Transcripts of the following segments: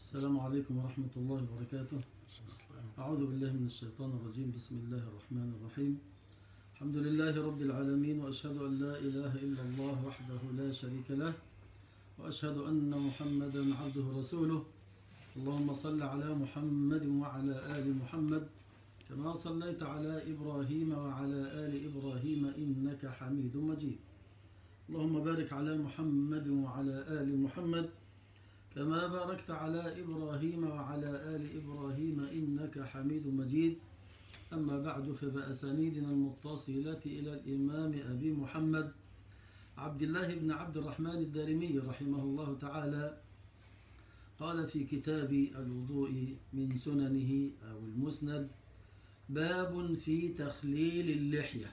السلام عليكم ورحمة الله وبركاته. أعوذ بالله من الشيطان الرجيم. بسم الله الرحمن الرحيم. الحمد لله رب العالمين، وأشهد أن لا إله إلا الله وحده لا شريك له، وأشهد أن محمدا عبده ورسوله. اللهم صل على محمد وعلى آل محمد كما صليت على إبراهيم وعلى آل إبراهيم إنك حميد مجيد. اللهم بارك على محمد وعلى آل محمد كما باركت على إبراهيم وعلى آل إبراهيم إنك حميد مجيد. أما بعد، فبأسانيدنا المتصلة إلى الإمام أبي محمد عبد الله بن عبد الرحمن الدارمي رحمه الله تعالى قال في كتاب الوضوء من سننه أو المسند: باب في تخليل اللحية.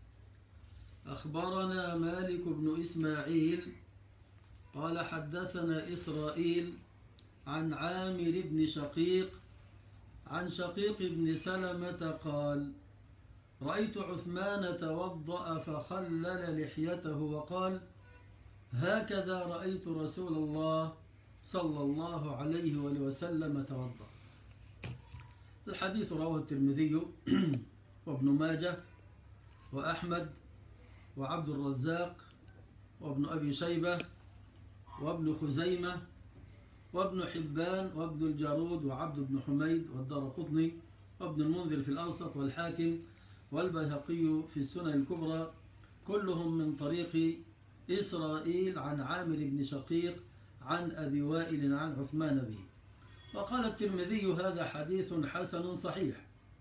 أخبرنا مالك بن إسماعيل قال حدثنا إسرائيل عن عامر بن شقيق عن شقيق بن سلمة قال: رأيت عثمان توضأ فخلل لحيته وقال: هكذا رأيت رسول الله صلى الله عليه وسلم توضأ. الحديث رواه الترمذي وابن ماجه وأحمد وعبد الرزاق وابن أبي شيبة وابن خزيمة وابن حبان وابن الجارود وعبد بن حميد والدارقطني وابن المنذر في الأوسط والحاكم والبيهقي في السنن الكبرى، كلهم من طريق إسرائيل عن عامر بن شقيق عن أبي وائل عن عثمان به. وقال الترمذي: هذا حديث حسن صحيح.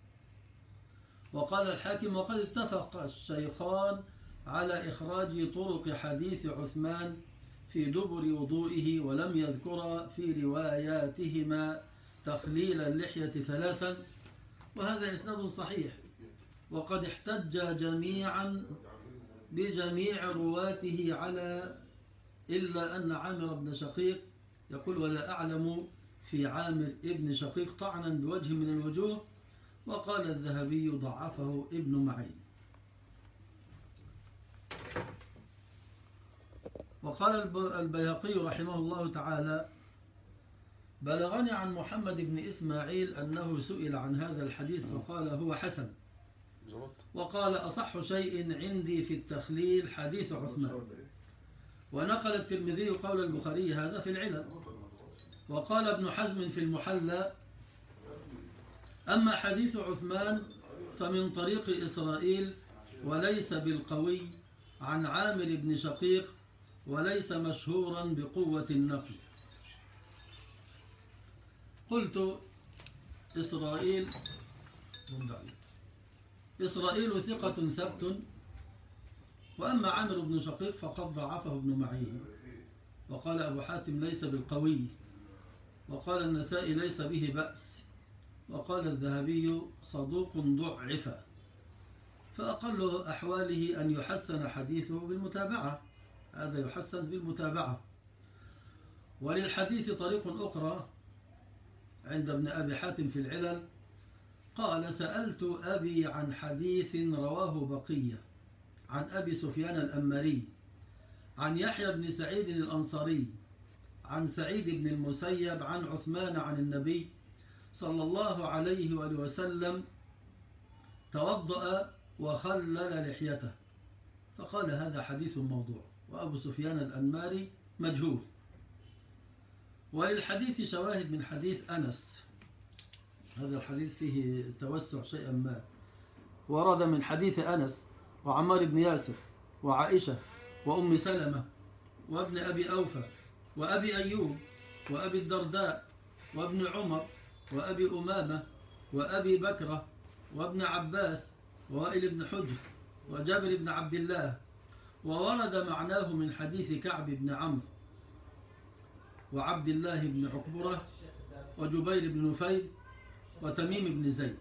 وقال الحاكم: وقد اتفق الشيخان على إخراج طرق حديث عثمان في دبر وضوئه، ولم يذكر في رواياتهما تخليل اللحية ثلاثا، وهذا إسناد صحيح. وقد احتج جميعا بجميع رواته على إلا أن عامر بن شقيق يقول: ولا أعلم في عامر ابن شقيق طعنا بوجه من الوجوه. وقال الذهبي: ضعفه ابن معين. وقال البيهقي رحمه الله تعالى: بلغني عن محمد بن إسماعيل أنه سئل عن هذا الحديث فقال: هو حسن. وقال: أصح شيء عندي في التخليل حديث عثمان. ونقل الترمذي قول البخاري هذا في العلل. وقال ابن حزم في المحلى: أما حديث عثمان فمن طريق إسرائيل وليس بالقوي عن عامر بن شقيق، وليس مشهورا بقوة النقل. قلت: إسرائيل ثقة ثبت، وأما عامر بن شقيق فقد ضعفه ابن معين. وقال أبو حاتم: ليس بالقوي. وقال النسائي: ليس به بأس. وقال الذهبي: صدوق ضعف، فأقل أحواله أن يحسن حديثه بالمتابعة. هذا يحسن بالمتابعة. وللحديث طريق أخرى عند ابن أبي حاتم في العلل قال: سألت أبي عن حديث رواه بقية عن أبي سفيان الأمري عن يحيى بن سعيد الأنصاري عن سعيد بن المسيب عن عثمان عن النبي صلى الله عليه وسلم توضأ وخلل لحيته، فقال: هذا حديث موضوع، وأبو سفيان الأنماري مجهول. وللحديث شواهد من حديث أنس. هذا الحديث فيه توسع شيئا ما. ورد من حديث أنس وعمار بن ياسر وعائشة وأم سلمة وابن أبي أوفى وأبي أيوب وأبي الدرداء وابن عمر وأبي أمامة وأبي بكرة وابن عباس ووائل بن حجر وجابر بن عبد الله. وورد معناه من حديث كعب بن عمرو وعبد الله بن عكبرة وجبير بن نفير وتميم بن زيد.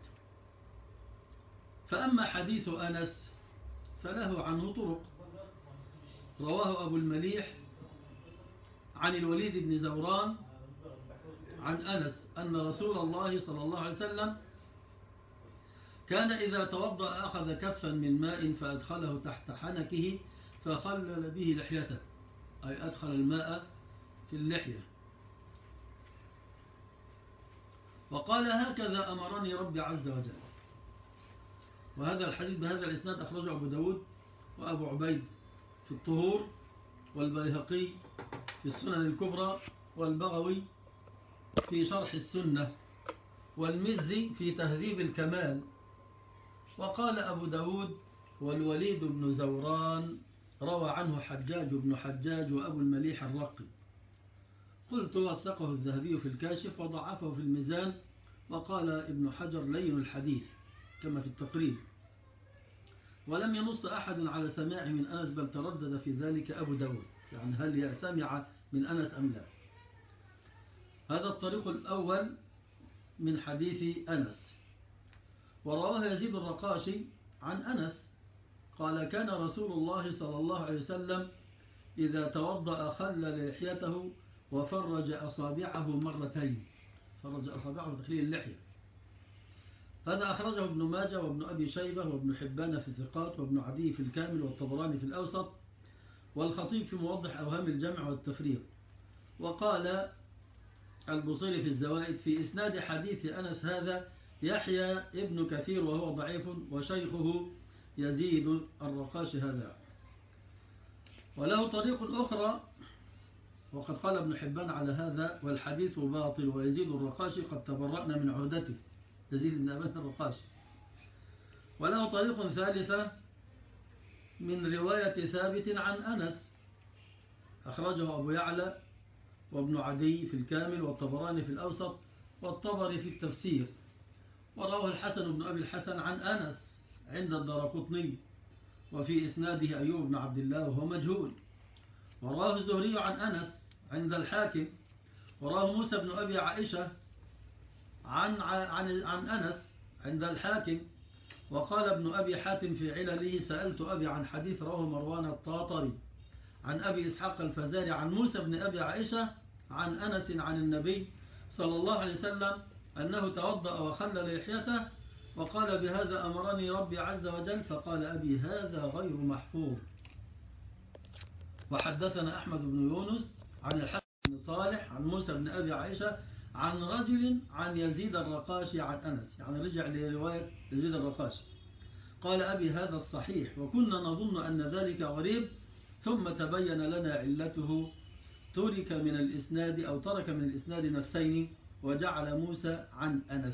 فأما حديث أنس فله عنه طرق. رواه أبو المليح عن الوليد بن زوران عن أنس أن رسول الله صلى الله عليه وسلم كان إذا توضأ أخذ كفا من ماء فأدخله تحت حنكه فخلل به لحيته، أي أدخل الماء في اللحية. وقال هكذا أمرني ربي عز وجل. وهذا الحديث بهذا الإسناد أخرجه أبو داود وأبو عبيد في الطهور، والبيهقي في السنن الكبرى، والبغوي في شرح السنة، والمزي في تهذيب الكمال. وقال أبو داود والوليد بن زوران روى عنه حجاج بن حجاج وأبو المليح الرقي. قلت وثقه الذهبي في الكاشف وضعفه في الميزان، وقال ابن حجر لين الحديث كما في التقريب، ولم ينص أحد على سماعه من أنس، بل تردد في ذلك أبو داود، يعني هل سمع من أنس أم لا. هذا الطريق الأول من حديث أنس. ورواه يزيد الرقاشي عن أنس قال كان رسول الله صلى الله عليه وسلم إذا توضأ خلل لحيته وفرج أصابعه مرتين. فرج أصابعه بتخليل اللحية. هذا أخرجه ابن ماجه وابن أبي شيبة وابن حبان في الثقات وابن عدي في الكامل والطبراني في الأوسط والخطيب في موضح أوهام الجمع والتفريق. وقال البصيري في الزوائد في إسناد حديث أنس هذا يحيى ابن كثير وهو ضعيف، وشيخه يزيد الرقاش هذا. وله طريق أخرى، وقد قال ابن حبان على هذا والحديث باطل، ويزيد الرقاشي قد تبرأنا من عهدته، يزيد بن أبان الرقاشي. وله طريق ثالثة من رواية ثابت عن أنس أخرجه أبو يعلى وابن عدي في الكامل والطبراني في الأوسط والطبري في التفسير. ورواه الحسن بن أبي الحسن عن أنس عند الدارقطني، وفي إسناده أيوب بن عبد الله وهو مجهول. ورواه الزهري عن أنس عند الحاكم. وراه موسى بن أبي عائشة عن أنس عند الحاكم. وقال ابن أبي حاتم في علله سألت أبي عن حديث رواه مروان الطاطري عن أبي إسحاق الفزاري عن موسى بن أبي عائشة عن أنس عن النبي صلى الله عليه وسلم أنه توضأ وخلل لحيته وقال بهذا أمرني ربي عز وجل. فقال أبي هذا غير محفوظ. وحدثنا أحمد بن يونس عن الحسن بن صالح عن موسى بن أبي عائشة عن رجل عن يزيد الرقاشي عن أنس، يعني رجع لرواية يزيد الرقاشي. قال أبي هذا الصحيح، وكنا نظن أن ذلك غريب، ثم تبين لنا علته، ترك من الإسناد نفسين وجعل موسى عن أنس،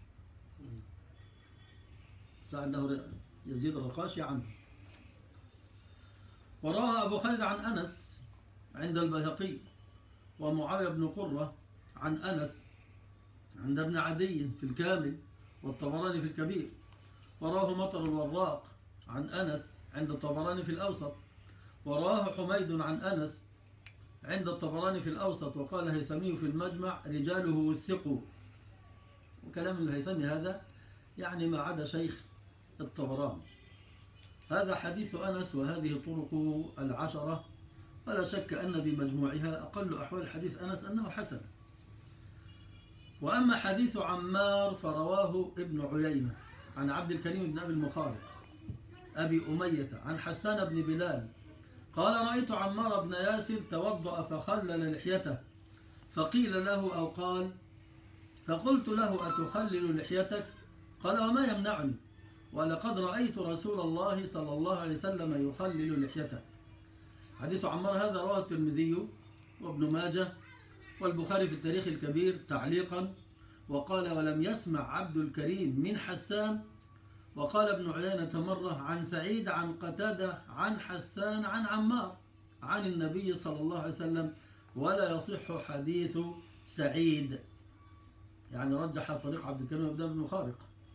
سأله يزيد الرقاشي عنه. وروى أبو خالد عن أنس عند البيهقي، ومعاوية بن قرة عن أنس عند ابن عدي في الكامل والطبراني في الكبير. وراه مطر الوراق عن أنس عند الطبراني في الأوسط. وراه حميد عن أنس عند الطبراني في الأوسط. وقال الهيثمي في المجمع رجاله وثقوا. وكلام الهيثمي هذا يعني ما عدا شيخ الطبراني. هذا حديث أنس وهذه طرقه العشرة، ولا شك أن بمجموعها أقل أحوال حديث أنس أنه حسن. وأما حديث عمار فرواه ابن عيينة عن عبد الكريم بن أبي المخارق أبي أمية عن حسان بن بلال قال رأيت عمار بن ياسر توضأ فخلل لحيته، فقيل له أو قال فقلت له أتخلل لحيتك؟ قال وما يمنعني، ولقد رأيت رسول الله صلى الله عليه وسلم يخلل لحيته. حديث عمار هذا رواه الترمذي وابن ماجه والبخاري في التاريخ الكبير تعليقا. وقال ولم يسمع عبد الكريم من حسان. وقال ابن عيينة مرة عن سعيد عن قتادة عن حسان عن عمار عن النبي صلى الله عليه وسلم، ولا يصح حديث سعيد، يعني رجح طريق عبد الكريم بن المخارق.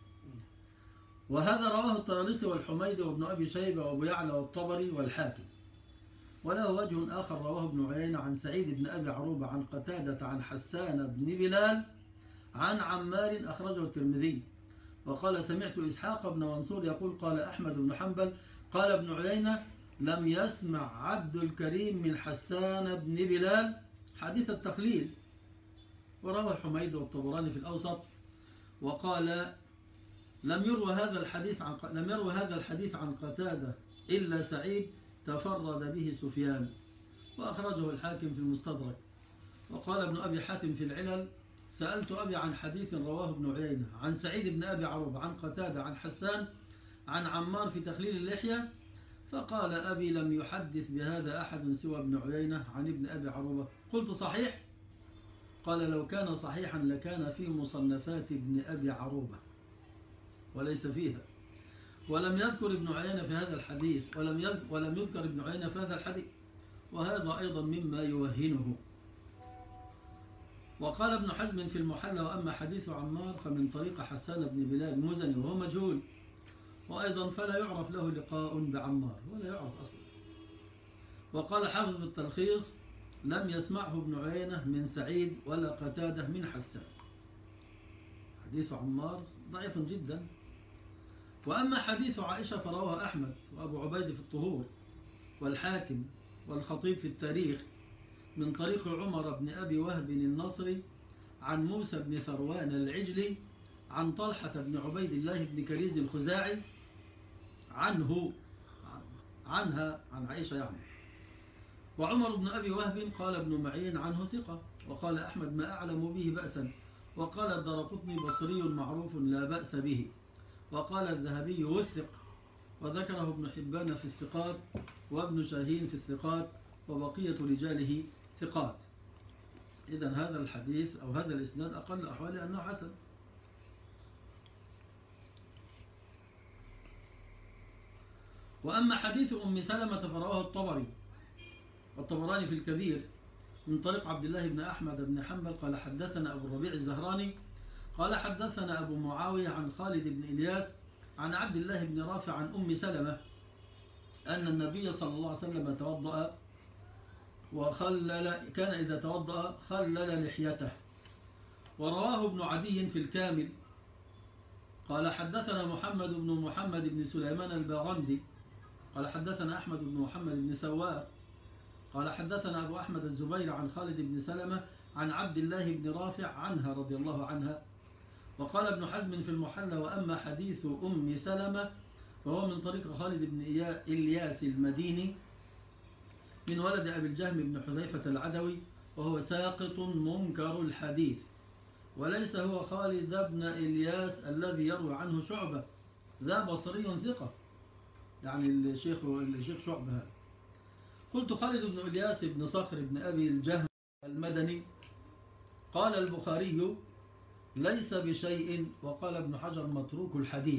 وهذا رواه الطيالسي والحميدي وابن أبي شيبة وابو يعلى والطبري والحاكم. وله وجه آخر رواه ابن عيينة عن سعيد بن أبي عروبة عن قتادة عن حسان بن بلال عن عمار أخرجه الترمذي. وقال سمعت إسحاق بن منصور يقول قال أحمد بن حنبل قال ابن عيينة لم يسمع عبد الكريم من حسان بن بلال حديث التخليل. وروى الحميد والطبراني في الأوسط. وقال لم يروى هذا الحديث عن قتادة إلا سعيد تفرد به سفيان، وأخرجه الحاكم في المستدرك. وقال ابن أبي حاتم في العلل سألت أبي عن حديث رواه ابن عيينة عن سعيد بن أبي عروبة عن قتادة عن حسان عن عمار في تخليل اللحية، فقال أبي لم يحدث بهذا أحد سوى ابن عيينة عن ابن أبي عروبة. قلت صحيح؟ قال لو كان صحيحا لكان في مصنفات ابن أبي عروبة وليس فيها، ولم يذكر ابن عيينة في هذا الحديث ولم يذكر ابن عيينة في هذا الحديث، وهذا أيضا مما يوهنه. وقال ابن حزم في المحلى وأما حديث عمار فمن طريق حسان بن بلال المزني وهو مجهول، وأيضا فلا يعرف له لقاء بعمار ولا يعرف أصلا. وقال حافظ التلخيص لم يسمعه ابن عيينة من سعيد ولا قتادة من حسان. حديث عمار ضعيف جدا. وأما حديث عائشة فرواه أحمد وأبو عبيد في الطهور والحاكم والخطيب في التاريخ من طريق عمر بن أبي وهب النصري عن موسى بن ثروان العجلي عن طلحة بن عبيد الله بن كريز الخزاعي عنها عن عائشة يعني. وعمر بن أبي وهب قال ابن معين عنه ثقة، وقال أحمد ما أعلم به بأسا، وقال الدارقطني بصري معروف لا بأس به، وقال الذهبي وثق، وذكره ابن حبان في الثقات وابن شاهين في الثقات وبقية رجاله ثقات. إذن هذا الحديث أو هذا الإسناد أقل أحواله أنه حسن. وأما حديث أم سلمة فرواه الطبري والطبراني في الكبير من طريق عبد الله بن أحمد بن حنبل قال حدثنا أبو الربيع الزهراني قال حدثنا أبو معاوية عن خالد بن إلياس عن عبد الله بن رافع عن أم سلمة أن النبي صلى الله عليه وسلم توضأ كان إذا توضأ خلل لحيته. ورواه ابن عدي في الكامل قال حدثنا محمد بن سليمان الباغندي قال حدثنا أحمد بن محمد بن سوار قال حدثنا أبو أحمد الزبير عن خالد بن سلمة عن عبد الله بن رافع عنها رضي الله عنها. وقال ابن حزم في المحلى وأما حديث أم سلمة فهو من طريق خالد بن إلياس المديني من ولد أبي الجهم بن حذيفة العدوي وهو ساقط منكر الحديث، وليس هو خالد بن إلياس الذي يروي عنه شعبة، ذا بصري ثقة، يعني الشيخ شعبة هذا. قلت خالد بن إلياس بن صخر بن أبي الجهم المدني قال البخاري ليس بشيء، وقال ابن حجر متروك الحديث.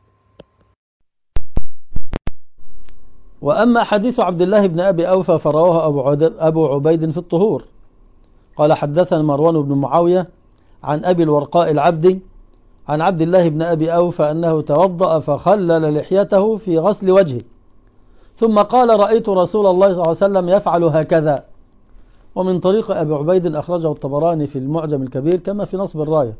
وأما حديث عبد الله بن أبي أوفى فرواه أبو عبيد في الطهور قال حدثنا مروان بن معاوية عن أبي الورقاء العبدي عن عبد الله بن أبي أوفى أنه توضأ فخلل لحيته في غسل وجهه ثم قال رأيت رسول الله صلى الله عليه وسلم يفعل هكذا. ومن طريق أبي عبيد أخرجه الطبراني في المعجم الكبير كما في نصب الراية.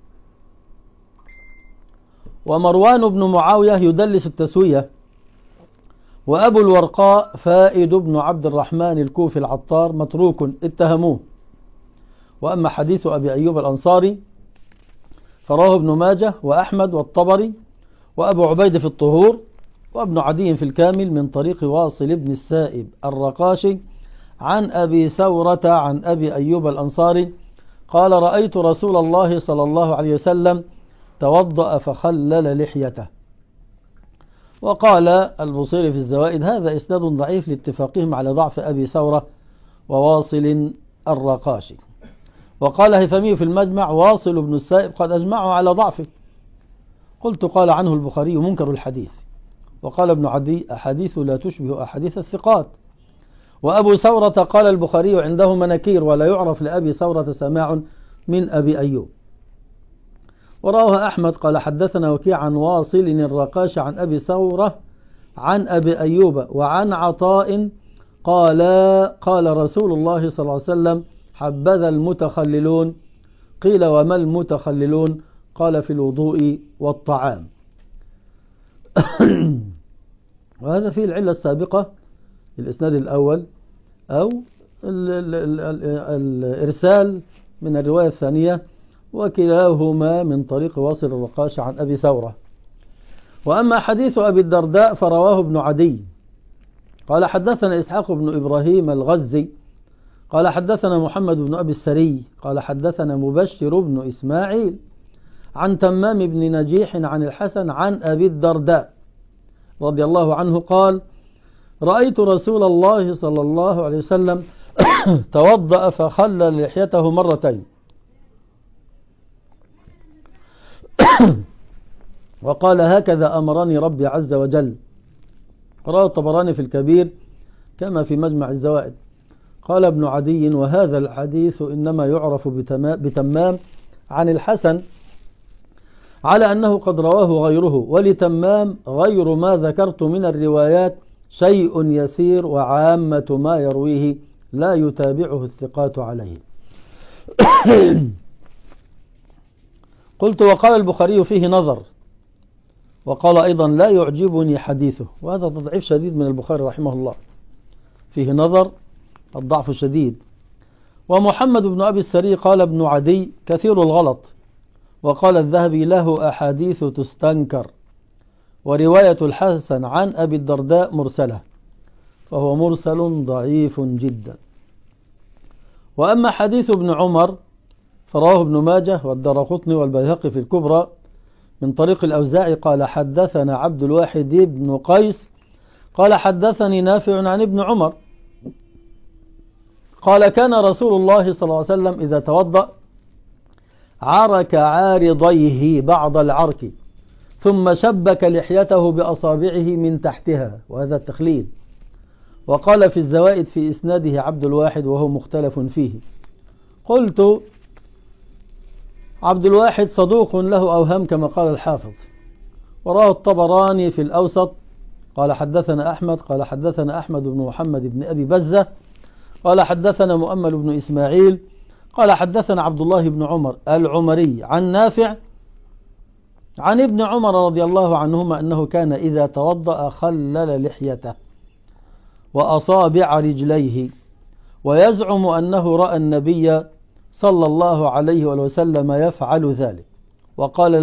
ومروان بن معاوية يدلس التسوية، وأبو الورقاء فائد بن عبد الرحمن الكوفي العطار متروك اتهموه. وأما حديث أبي أيوب الأنصاري فراه ابن ماجه وأحمد والطبري وأبو عبيد في الطهور وابن عدي في الكامل من طريق واصل بن السائب الرقاشي عن أبي ثورة عن أبي أيوب الأنصاري قال رأيت رسول الله صلى الله عليه وسلم توضأ فخلل لحيته. وقال البصيري في الزوائد هذا إسناد ضعيف لاتفاقهم على ضعف أبي ثورة وواصل الرقاشي. وقال هيثمي في المجمع واصل بن السائب قد أجمعوا على ضعفه. قلت قال عنه البخاري منكر الحديث. وقال ابن عدي أحاديث لا تشبه أحاديث الثقات. وأبو ثورة قال البخاري عنده مناكير ولا يعرف لأبي ثورة سماع من أبي أيوب. ورواه أحمد قال حدثنا وكيع عن واصل الرقاش عن أبي ثورة عن أبي أيوب وعن عطاء قال رسول الله صلى الله عليه وسلم حبذا المتخللون. قيل وما المتخللون؟ قال في الوضوء والطعام. وهذا فيه العلة السابقة الإسناد الأول أو الإرسال من الرواية الثانية، وكلاهما من طريق واصل الرقاش عن أبي ثورة. وأما حديث أبي الدرداء فرواه ابن عدي قال حدثنا إسحاق بن إبراهيم الغزي قال حدثنا محمد بن أبي السري قال حدثنا مبشر بن إسماعيل عن تمام بن نجيح عن الحسن عن أبي الدرداء رضي الله عنه قال رأيت رسول الله صلى الله عليه وسلم توضأ فخلل لحيته مرتين وقال هكذا أمرني ربي عز وجل. رواه الطبراني في الكبير كما في مجمع الزوائد. قال ابن عدي وهذا الحديث إنما يعرف بتمام عن الحسن على أنه قد رواه غيره، ولتمام غير ما ذكرت من الروايات شيء يسير وعامة ما يرويه لا يتابعه الثقات عليه. قلت وقال البخاري فيه نظر، وقال أيضا لا يعجبني حديثه، وهذا تضعيف شديد من البخاري رحمه الله، فيه نظر الضعف شديد. ومحمد بن أبي السري قال ابن عدي كثير الغلط، وقال الذهبي له أحاديث تستنكر، ورواية الحسن عن أبي الدرداء مرسلة، فهو مرسل ضعيف جدا. وأما حديث ابن عمر فرواه ابن ماجه والدارقطني والبيهقي في الكبرى من طريق الأوزاعي قال حدثنا عبد الواحد بن قيس قال حدثني نافع عن ابن عمر قال كان رسول الله صلى الله عليه وسلم إذا توضأ عرك عارضيه بعض العرك ثم شبك لحيته بأصابعه من تحتها، وهذا التخليل. وقال في الزوائد في إسناده عبد الواحد وهو مختلف فيه. قلت عبد الواحد صدوق له أوهام كما قال الحافظ. وراه الطبراني في الأوسط قال حدثنا أحمد قال حدثنا أحمد بن محمد بن أبي بزة قال حدثنا مؤمل بن إسماعيل قال حدثنا عبد الله بن عمر العمري عن نافع عن ابن عمر رضي الله عنهما أنه كان إذا توضأ خلل لحيته وأصابع رجليه، ويزعم أنه رأى النبي صلى الله عليه وسلم يفعل ذلك. وقال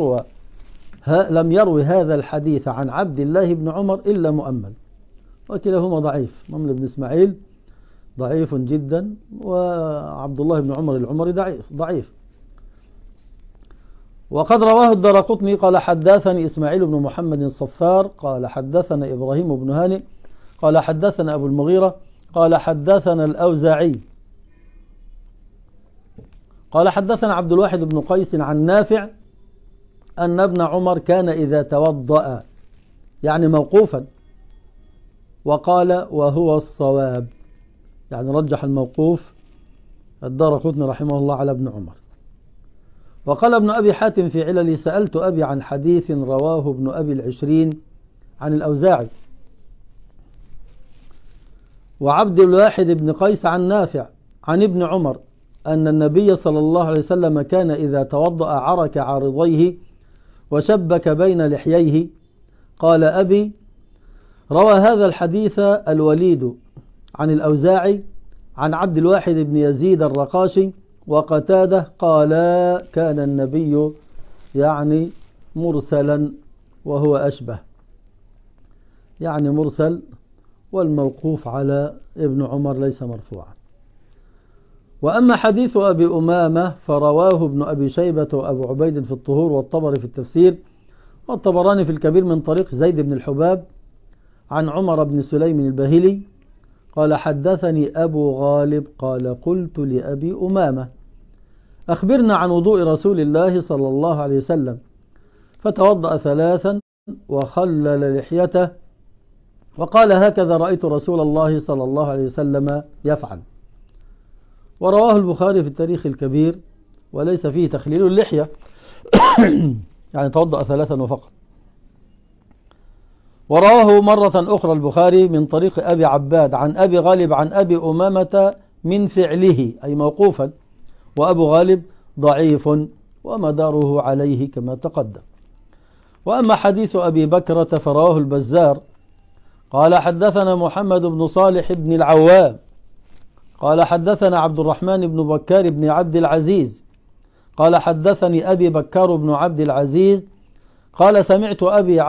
لم يروي هذا الحديث عن عبد الله بن عمر إلا مؤمل، وكلاهما ضعيف. مؤمل بن إسماعيل ضعيف جدا، وعبد الله بن عمر العمري ضعيف. وقد رواه الدارقطني قال حدثني إسماعيل بن محمد الصفار قال حدثنا إبراهيم بن هانئ قال حدثنا أبو المغيرة قال حدثنا الأوزاعي قال حدثنا عبد الواحد بن قيس عن نافع أن ابن عمر كان إذا توضأ، يعني موقوفا، وقال وهو الصواب، يعني رجح الموقوف الدارقطني رحمه الله على ابن عمر. وقال ابن أبي حاتم في عللي سألت أبي عن حديث رواه ابن أبي العشرين عن الأوزاعي وعبد الواحد بن قيس عن نافع عن ابن عمر أن النبي صلى الله عليه وسلم كان إذا توضأ عرك عارضيه وشبك بين لحييه. قال أبي روى هذا الحديث الوليد عن الأوزاعي عن عبد الواحد بن يزيد الرقاشي وقتاده قال كان النبي يعني مرسلا وهو أشبه، يعني مرسل، والموقوف على ابن عمر ليس مرفوعا. وأما حديث أبي أمامة فرواه ابن أبي شيبة وأبو عبيد في الطهور والطبري في التفسير والطبراني في الكبير من طريق زيد بن الحباب عن عمر بن سليم الباهلي قال حدثني أبو غالب قال قلت لأبي أمامة أخبرنا عن وضوء رسول الله صلى الله عليه وسلم، فتوضأ ثلاثا وخلل لحيته وقال هكذا رأيت رسول الله صلى الله عليه وسلم يفعل. ورواه البخاري في التاريخ الكبير وليس فيه تخليل اللحية، يعني توضأ ثلاثا وفقط. ورواه مرة أخرى البخاري من طريق أبي عباد عن أبي غالب عن أبي أمامة من فعله أي موقوفا، وأبو غالب ضعيف ومداره عليه كما تقدم. وأما حديث أبي بكرة فرواه البزار قال حدثنا محمد بن صالح بن العوام قال حدثنا عبد الرحمن بن بكار بن عبد العزيز قال حدثني أبي بكار بن عبد العزيز قال سمعت أبي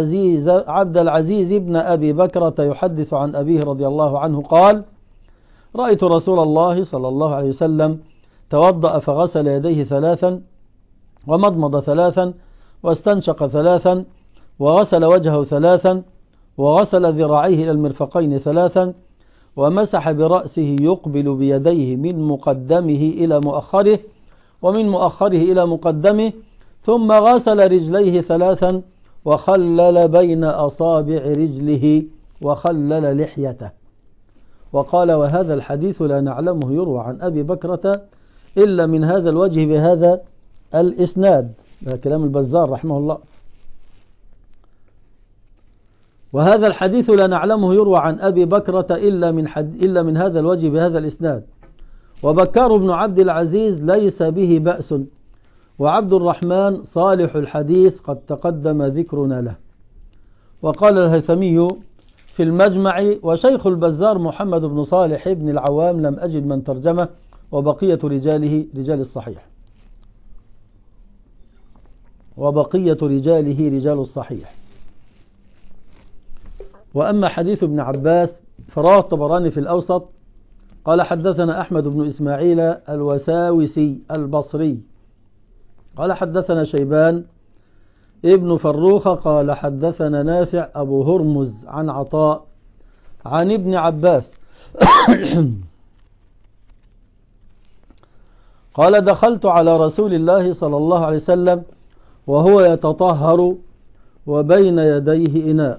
عبد العزيز بن أبي بكرة يحدث عن أبيه رضي الله عنه قال رأيت رسول الله صلى الله عليه وسلم توضأ فغسل يديه 3 ومضمض 3 واستنشق 3 وغسل وجهه 3 وغسل ذراعيه إلى المرفقين 3 ومسح برأسه يقبل بيديه من مقدمه إلى مؤخره ومن مؤخره إلى مقدمه ثم غسل رجليه 3 وخلل بين أصابع رجله وخلل لحيته. وقال وهذا الحديث لا نعلمه يروى عن أبي بكرة إلا من هذا الوجه بهذا الإسناد. هذا كلام البزار رحمه الله. وهذا الحديث لا نعلمه يروى عن أبي بكرة إلا من هذا الوجه بهذا الإسناد. وبكار بن عبد العزيز ليس به بأس، وعبد الرحمن صالح الحديث قد تقدم ذكرنا له. وقال الهيثمي في المجمع وشيخ البزار محمد بن صالح بن العوام لم أجد من ترجمه وبقية رجاله رجال الصحيح رجال الصحيح. وأما حديث ابن عباس فرواه الطبراني في الأوسط قال حدثنا أحمد بن إسماعيل الوساوسي البصري قال حدثنا شيبان ابن فروخ قال حدثنا نافع أبو هرمز عن عطاء عن ابن عباس قال دخلت على رسول الله صلى الله عليه وسلم وهو يتطهر وبين يديه إناء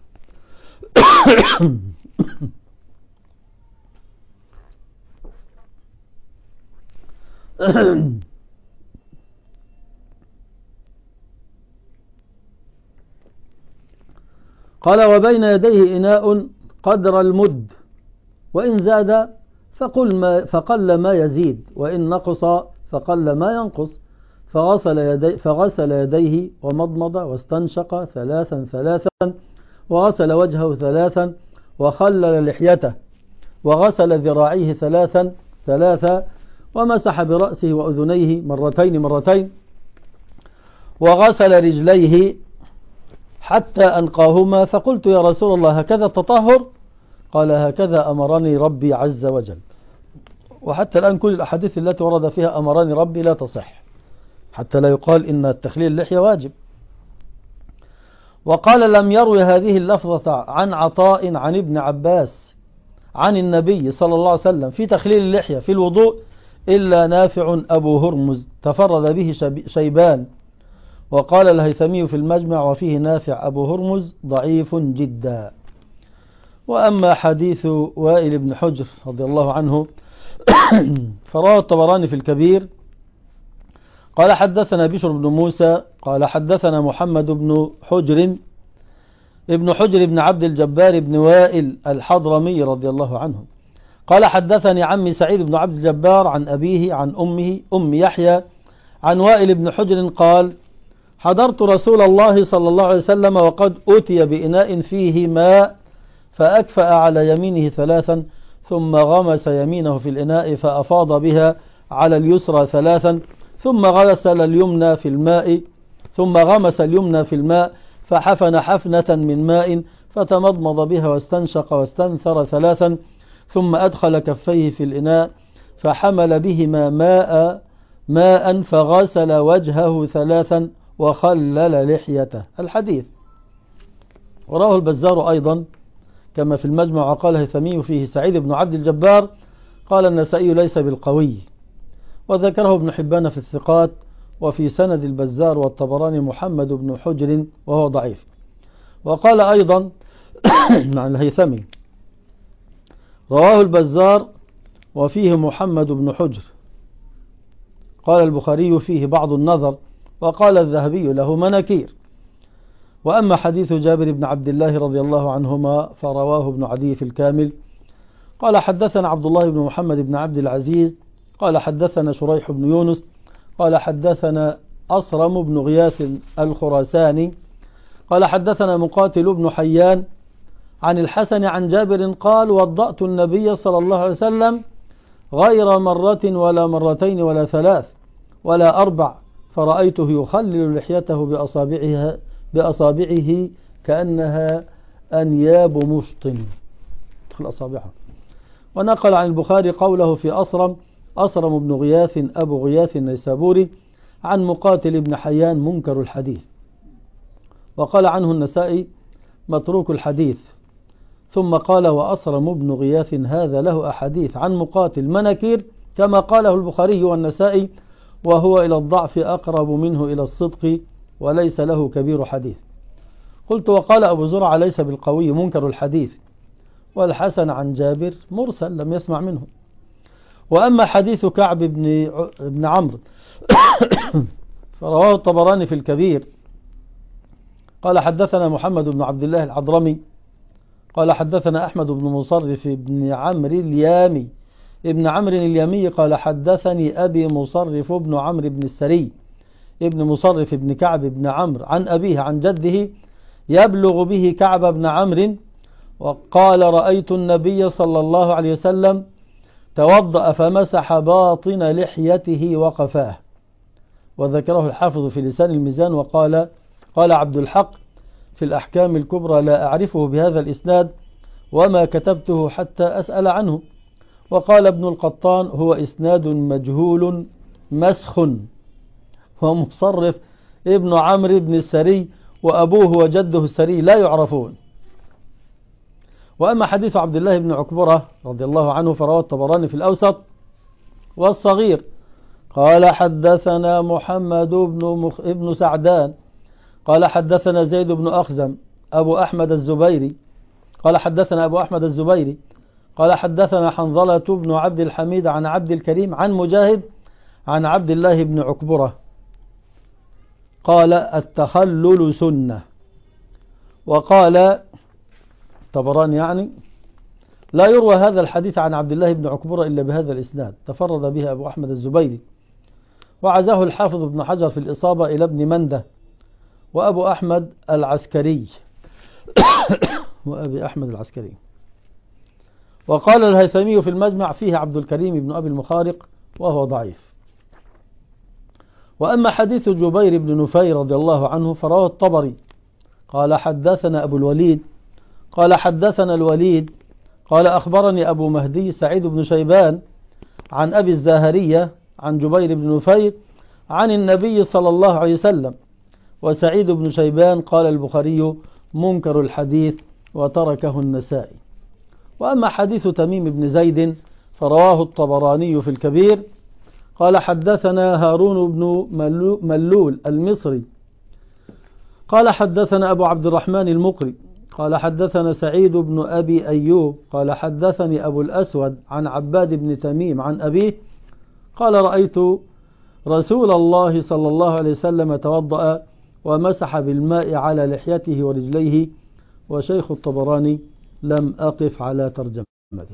قال وبين يديه إناء قدر المد، وإن زاد فقل ما يزيد، وإن نقص فقل ما ينقص، فغسل يديه ومضمض واستنشق 3 وغسل وجهه 3 وخلل لحيته وغسل ذراعيه 3 ومسح برأسه وأذنيه مرتين وغسل رجليه حتى أنقاهما. فقلت يا رسول الله هكذا التطهر؟ قال هكذا أمرني ربي عز وجل. وحتى الآن كل الأحاديث التي ورد فيها أمرني ربي لا تصح، حتى لا يقال إن التخليل اللحية واجب. وقال لم يروي هذه اللفظة عن عطاء عن ابن عباس عن النبي صلى الله عليه وسلم في تخليل اللحية في الوضوء إلا نافع أبو هرمز تفرد به شيبان. وقال الهيثمي في المجمع وفيه نافع أبو هرمز ضعيف جدا. وأما حديث وائل بن حجر رضي الله عنه فرواه الطبراني في الكبير قال حدثنا بشر بن موسى قال حدثنا محمد بن حجر بن عبد الجبار بن وائل الحضرمي رضي الله عنه قال حدثني عمي سعيد بن عبد الجبار عن أبيه عن أمه أم يحيى عن وائل بن حجر قال حضرت رسول الله صلى الله عليه وسلم وقد أتي بإناء فيه ماء فأكفأ على يمينه 3 ثم غمس يمينه في الإناء فأفاض بها على اليسرى 3 ثم غسل اليمنى في الماء ثم غمس اليمنى في الماء فحفن حفنة من ماء فتمضمض بها واستنشق واستنثر 3 ثم أدخل كفيه في الإناء فحمل بهما ماء فغسل وجهه 3 وخلل لحيته. الحديث وراه البزار أيضا كما في المجمع. وقال الهيثمي فيه سعيد بن عبد الجبار قال النسائي ليس بالقوي، وذكره ابن حبان في الثقات. وفي سند البزار والطبراني محمد بن حجر وهو ضعيف. وقال أيضا عن الهيثمي رواه البزار وفيه محمد بن حجر قال البخاري فيه بعض النظر، وقال الذهبي له مناكير. وأما حديث جابر بن عبد الله رضي الله عنهما فرواه ابن عدي في الكامل قال حدثنا عبد الله بن محمد بن عبد العزيز قال حدثنا شريح بن يونس قال حدثنا أصرم بن غياث الخراساني قال حدثنا مقاتل بن حيان عن الحسن عن جابر قال وضأت النبي صلى الله عليه وسلم غير مرة ولا مرتين ولا 3 ولا 4 فرأيته يخلل لحيته بأصابعه كأنها أنياب مشط في الأصابع. ونقل عن البخاري قوله في أصرم بن غياث أبو غياث النيسابوري عن مقاتل بن حيان منكر الحديث. وقال عنه النسائي متروك الحديث. ثم قال وأصرم بن غياث هذا له أحاديث عن مقاتل مناكير كما قاله البخاري والنسائي، وهو إلى الضعف أقرب منه إلى الصدق وليس له كبير حديث. قلت وقال أبو زرع ليس بالقوي منكر الحديث، والحسن عن جابر مرسل لم يسمع منه. وأما حديث كعب بن عمرو فرواه الطبراني في الكبير قال حدثنا محمد بن عبد الله العضرمي قال حدثنا أحمد بن مصرف بن عمرو اليامي ابن عمرو اليامي قال حدثني أبي مصرف بن عمرو بن السري ابن مصرف بن كعب بن عمرو عن أبيه عن جده يبلغ به كعب بن عمرو، وقال رأيت النبي صلى الله عليه وسلم توضأ فمسح باطن لحيته وقفاه. وذكره الحافظ في لسان الميزان وقال عبد الحق في الأحكام الكبرى لا أعرفه بهذا الإسناد وما كتبته حتى أسأل عنه. وقال ابن القطان هو إسناد مجهول مسخ، ومصرف ابن عمرو بن السري وأبوه وجده السري لا يعرفون. وأما حديث عبد الله بن عكبرة رضي الله عنه فرواه الطبراني في الأوسط والصغير قال حدثنا محمد بن سعدان قال حدثنا زيد بن أخزم أبو أحمد الزبيري قال حدثنا أبو أحمد الزبيري قال حدثنا حنظلة بن عبد الحميد عن عبد الكريم عن مجاهد عن عبد الله بن عكبرة قال التخلل سنة. وقال طبراني يعني لا يروى هذا الحديث عن عبد الله بن عكبرة إلا بهذا الإسناد، تفرد به أبو أحمد الزبيري. وعزاه الحافظ ابن حجر في الإصابة إلى ابن منده وأبو أحمد العسكري وأبي أحمد العسكري. وقال الهيثمي في المجمع فيه عبد الكريم بن أبي المخارق وهو ضعيف. وأما حديث جبير بن نفير رضي الله عنه فرواه الطبري قال حدثنا أبو الوليد قال حدثنا الوليد قال أخبرني أبو مهدي سعيد بن شيبان عن أبي الزاهرية عن جبير بن نفير عن النبي صلى الله عليه وسلم. وسعيد بن شيبان قال البخاري منكر الحديث وتركه النسائي. وأما حديث تميم بن زيد فرواه الطبراني في الكبير قال حدثنا هارون بن ملول المصري قال حدثنا أبو عبد الرحمن المقري قال حدثنا سعيد بن أبي أيوب قال حدثني أبو الأسود عن عباد بن تميم عن أبيه قال رأيت رسول الله صلى الله عليه وسلم توضأ ومسح بالماء على لحيته ورجليه. وشيخ الطبراني لم أقف على ترجمته.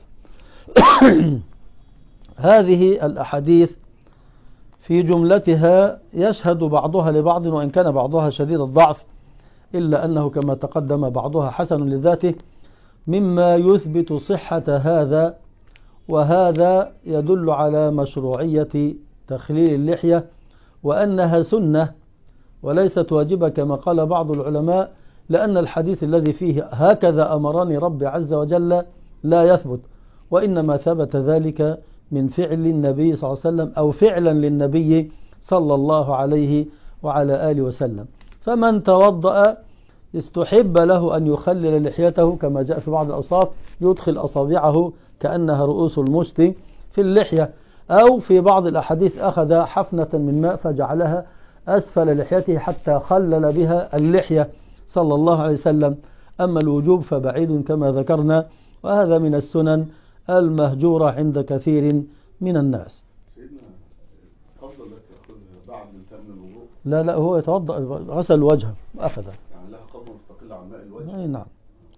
هذه الأحاديث في جملتها يشهد بعضها لبعض، وإن كان بعضها شديد الضعف إلا أنه كما تقدم بعضها حسن لذاته مما يثبت صحة هذا. وهذا يدل على مشروعية تخليل اللحية وأنها سنة وليست واجبة كما قال بعض العلماء، لأن الحديث الذي فيه هكذا أمرني ربي عز وجل لا يثبت، وإنما ثبت ذلك من فعل النبي صلى الله عليه وسلم أو فعلا للنبي صلى الله عليه وعلى آله وسلم. فمن توضأ استحب له أن يخلل لحيته كما جاء في بعض الأوصاف، يدخل أصابعه كأنها رؤوس المشط في اللحية، أو في بعض الأحاديث أخذ حفنة من ماء فجعلها أسفل لحيته حتى خلل بها اللحية صلى الله عليه وسلم. أما الوجوب فبعيد كما ذكرنا، وهذا من السنن المهجورة عند كثير من الناس. سيدنا الفضل التي يأخذها بعد من تم الوضوء لا هو يتوضأ غسل وجهه أخذها يعني لها قبضة مستقلة عن ماء الوجه. أي نعم.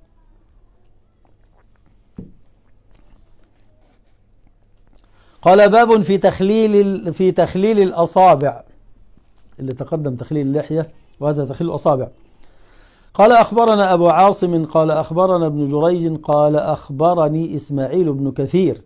قال باب في تخليل الأصابع، اللي تقدم تخليل اللحية وهذا تخليل الأصابع. قال أخبرنا أبو عاصم قال أخبرنا ابن جريج قال أخبرني إسماعيل بن كثير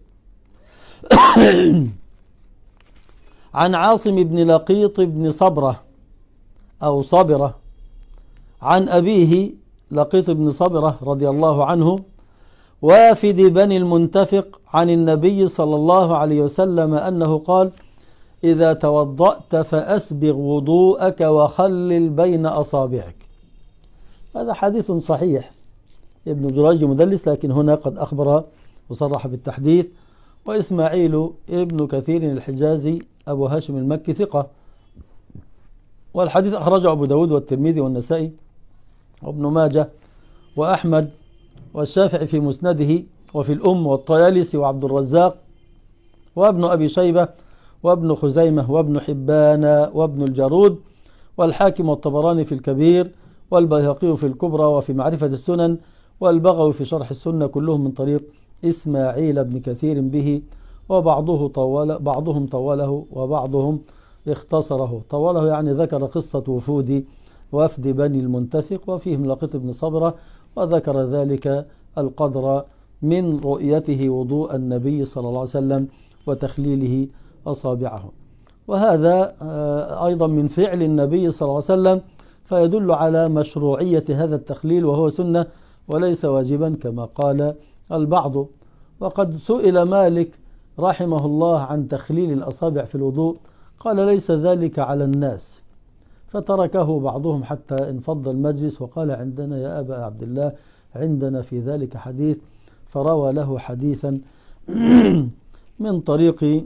عن عاصم بن لقيط بن صبرة أو صبرة عن أبيه لقيط بن صبرة رضي الله عنه، وافد بني المنتفق عن النبي صلى الله عليه وسلم أنه قال: إذا توضأت فأسبغ وضوءك وخلل بين أصابعك. هذا حديث صحيح. ابن جريج مدلس، لكن هنا قد أخبر وصرح بالتحديث. وإسماعيل ابن كثير الحجازي أبو هاشم المكي ثقة، والحديث أخرجه أبو داود والترمذي والنسائي وابن ماجه وأحمد والشافعي في مسنده، وفي الأم والطيالسي وعبد الرزاق وابن أبي شيبة وابن خزيمة وابن حبان وابن الجارود والحاكم والطبراني في الكبير والبيهقي في الكبرى وفي معرفة السنن والبغوي في شرح السنة، كلهم من طريق إسماعيل بن كثير به، بعضهم طوله وبعضهم اختصره. طوله يعني ذكر قصة وفد بني المنتفق وفيهم لقيط بن صبرة، وذكر ذلك القدر من رؤيته وضوء النبي صلى الله عليه وسلم وتخليله أصابعه. وهذا أيضا من فعل النبي صلى الله عليه وسلم، فيدل على مشروعية هذا التخليل، وهو سنة وليس واجبا كما قال البعض. وقد سئل مالك رحمه الله عن تخليل الأصابع في الوضوء، قال: ليس ذلك على الناس، فتركه بعضهم حتى انفض المجلس، وقال: عندنا يا أبا عبد الله عندنا في ذلك حديث، فروى له حديثا من طريق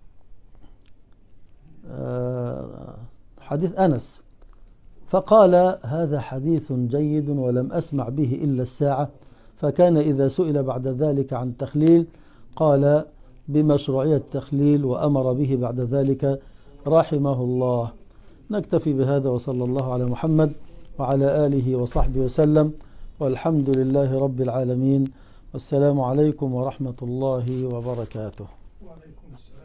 حديث أنس، فقال: هذا حديث جيد ولم أسمع به إلا الساعة. فكان إذا سئل بعد ذلك عن التخليل قال بمشروعية التخليل، وأمر به بعد ذلك رحمه الله. نكتفي بهذا، وصلى الله على محمد وعلى آله وصحبه وسلم، والحمد لله رب العالمين، والسلام عليكم ورحمة الله وبركاته. وعليكم السلام.